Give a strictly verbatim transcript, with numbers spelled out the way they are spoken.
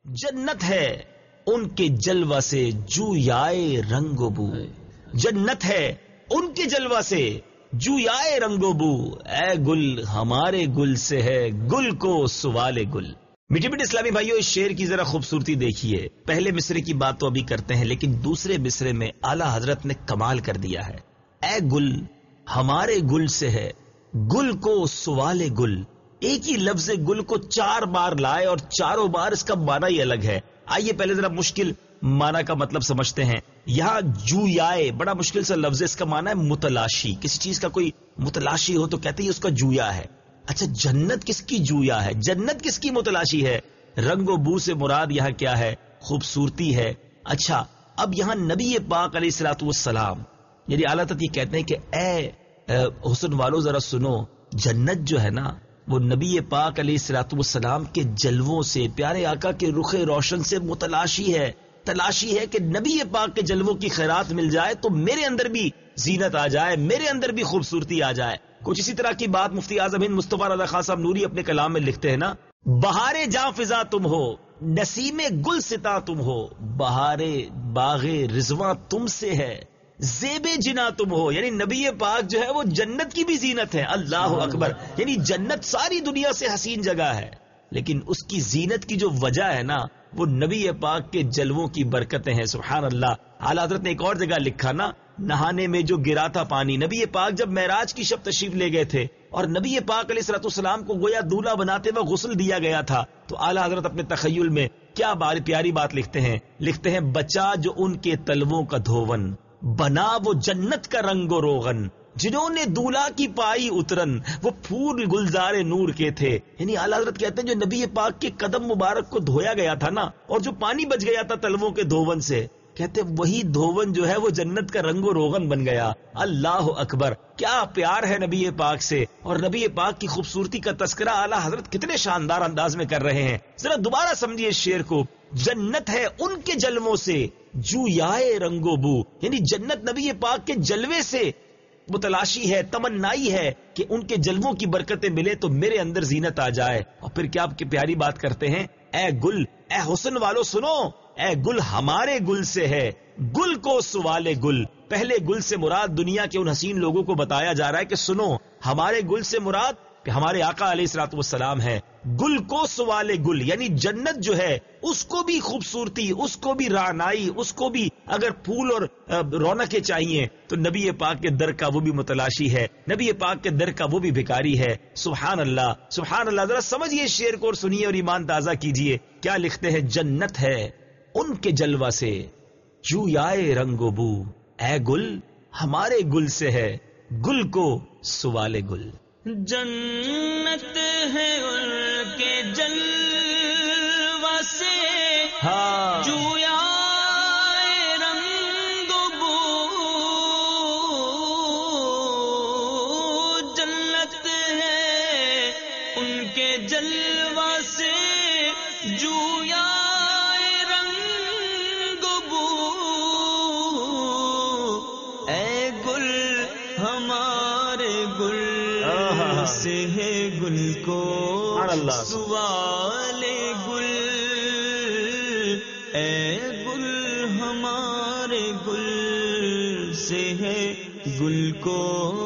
جنت ہے ان کے جلوہ سے جویائے رنگ و بو، جنت ہے ان کے جلوہ سے جویائے رنگ و بو، اے گل ہمارے گل سے ہے گل کو سوال گل۔ میٹھے میٹھے اسلامی بھائیو، اس شعر کی ذرا خوبصورتی دیکھیے۔ پہلے مصرے کی بات تو ابھی کرتے ہیں، لیکن دوسرے مصرے میں اعلیٰ حضرت نے کمال کر دیا ہے۔ اے گل ہمارے گل سے ہے گل کو سوال گل، ایک ہی لفظ گل کو چار بار لائے اور چاروں بار اس کا معنی ہی الگ ہے۔ آئیے پہلے ذرا مشکل معنی کا مطلب سمجھتے ہیں۔ یہاں جویائے بڑا مشکل سا لفظ ہے، اس کا معنی ہے متلاشی، کسی چیز کا کوئی متلاشی ہو تو کہتے ہیں اس کا جویا ہے۔ اچھا جنت کس کی جویا ہے، جنت کس کی متلاشی ہے؟ رنگ و بو سے مراد یہاں کیا ہے؟ خوبصورتی ہے۔ اچھا اب یہاں نبی پاک علیہ الصلوۃ والسلام یعنی اعلیٰ حضرت یہ کہتے ہیں کہ اے حسن والو ذرا سنو، جنت جو ہے نا وہ نبی پاک علیہ الصلوۃ والسلام کے جلووں سے، پیارے آقا کے رخ روشن سے متلاشی ہے، تلاشی ہے کہ نبی پاک کے جلووں کی خیرات مل جائے تو میرے اندر بھی زینت آ جائے، میرے اندر بھی خوبصورتی آ جائے۔ کچھ اسی طرح کی بات مفتی اعظم ہند مصطفیٰ رضا خان صاحب نوری اپنے کلام میں لکھتے ہیں نا، بہارے جاں فضا تم ہو نسیم گل ستا تم ہو، بہارے باغ رضواں تم سے ہے زیب جنا تم ہو، یعنی نبی پاک جو ہے وہ جنت کی بھی زینت ہے۔ اللہ اکبر، یعنی جنت ساری دنیا سے حسین جگہ ہے، لیکن اس کی زینت کی جو وجہ ہے نا وہ نبی پاک کے جلووں کی برکتیں ہیں۔ سبحان اللہ۔ اعلیٰ حضرت نے ایک اور جگہ لکھا نا، نہانے میں جو گرا تھا پانی، نبی پاک جب معراج کی شب تشریف لے گئے تھے اور نبی پاک علیہ الصلوۃ والسلام کو گویا دولہا بناتے ہوئے غسل دیا گیا تھا، تو اعلیٰ حضرت اپنے تخیل میں کیا باری پیاری بات لکھتے ہیں، لکھتے ہیں بچا جو ان کے تلووں کا دھون، بنا وہ جنت کا رنگ و روغن، جنہوں نے دولہا کی پائی اترن وہ پھول گلزار نور کے تھے۔ یعنی اعلیٰ حضرت کہتے ہیں جو نبی پاک کے قدم مبارک کو دھویا گیا تھا نا، اور جو پانی بچ گیا تھا تلووں کے دھون سے، کہتے وہی دھون جو ہے وہ جنت کا رنگ و روغن بن گیا۔ اللہ اکبر، کیا پیار ہے نبی پاک سے، اور نبی پاک کی خوبصورتی کا تذکرہ اعلیٰ حضرت کتنے شاندار انداز میں کر رہے ہیں۔ ذرا دوبارہ سمجھیے اس شعر کو، جنت ہے ان کے جلووں سے جویائے رنگ و بو، یعنی جنت نبی پاک کے جلوے سے متلاشی ہے، تمنائی ہے کہ ان کے جلووں کی برکتیں ملے تو میرے اندر زینت آ جائے۔ اور پھر کیا آپ کی پیاری بات کرتے ہیں، اے گل، اے حسن والو سنو، اے گل ہمارے گل سے ہے گل کو سوال گل۔ پہلے گل سے مراد دنیا کے ان حسین لوگوں کو بتایا جا رہا ہے کہ سنو، ہمارے گل سے مراد کہ ہمارے آقا علیہ الصلوۃ والسلام ہے، گل کو سوال گل، یعنی جنت جو ہے اس کو بھی خوبصورتی، اس کو بھی رعنائی، اس کو بھی اگر پھول اور رونقیں چاہیے تو نبی پاک کے در کا وہ بھی متلاشی ہے، نبی پاک کے در کا وہ بھی بھکاری ہے۔ سبحان اللہ، سبحان اللہ۔ ذرا سمجھیے اس شعر کو اور سنیے اور ایمان تازہ کیجئے، کیا لکھتے ہیں، جنت ہے ان کے جلوہ سے جویائے رنگ و بو، اے گل ہمارے گل سے ہے گل کو سوال گل۔ جنت ہے ان کے جلوہ سے ہاں جویا رنگ و بو، جنت ہے ان کے جلوہ سے جویا رنگ و بو، اے گل ہمارے گل سے ہے گل کو سوال گل، اے گل ہمارے گل سے ہے گل کو